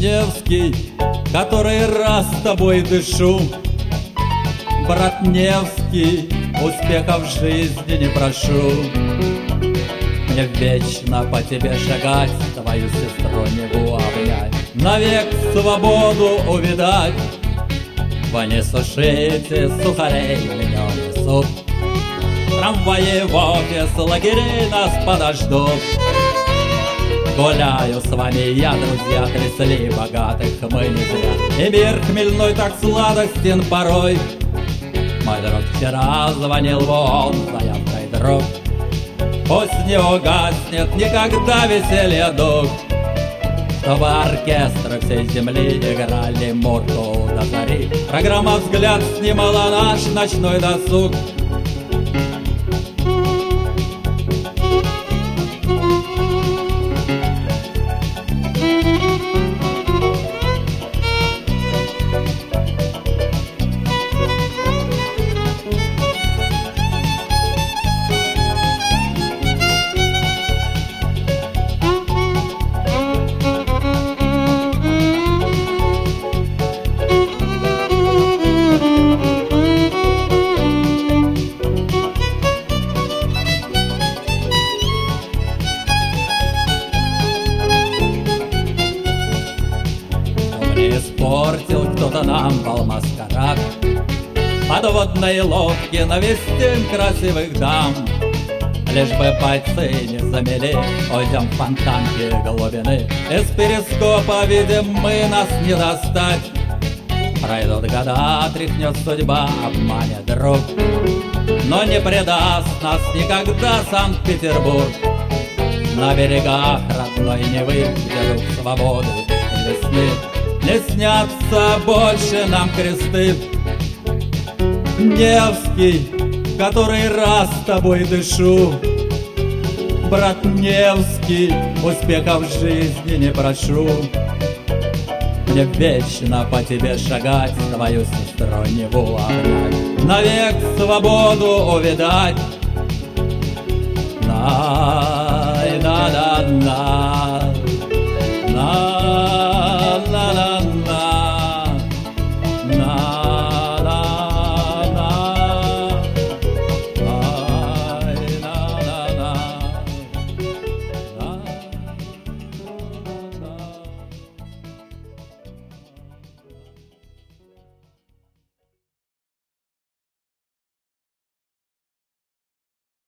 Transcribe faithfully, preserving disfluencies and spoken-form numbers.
Невский, который раз с тобой дышу. Брат Невский, успехов в жизни не прошу. Мне вечно по тебе шагать, твою сестру Неву обнять, навек свободу увидать. Вы не сушите сухарей, меня несут. Трамваи в офис, лагерей нас подождут. Гуляю с вами я, друзья, трясли богатых мы не зря. И мир хмельной так сладостен порой. Мой друг вчера звонил вон заявкой друг. Пусть не угаснет никогда веселье дух, чтобы оркестры всей земли играли мурку до зари. Программа «Взгляд» снимала наш ночной досуг. Испортил кто-то нам бал маскарад, подводные лодки навестим красивых дам. Лишь бы бойцы не замели, уйдем в фонтанки глубины. Из перископа видим мы, нас не достать. Пройдут года, тряхнет судьба, обманет друг, но не предаст нас никогда Санкт-Петербург. На берегах родной Невы, где дух свободы и весны, не снятся больше нам кресты. Невский, который раз с тобой дышу. Брат Невский, успехов в жизни не прошу. Мне вечно по тебе шагать, твою сестру Неву обнять, навек свободу увидать.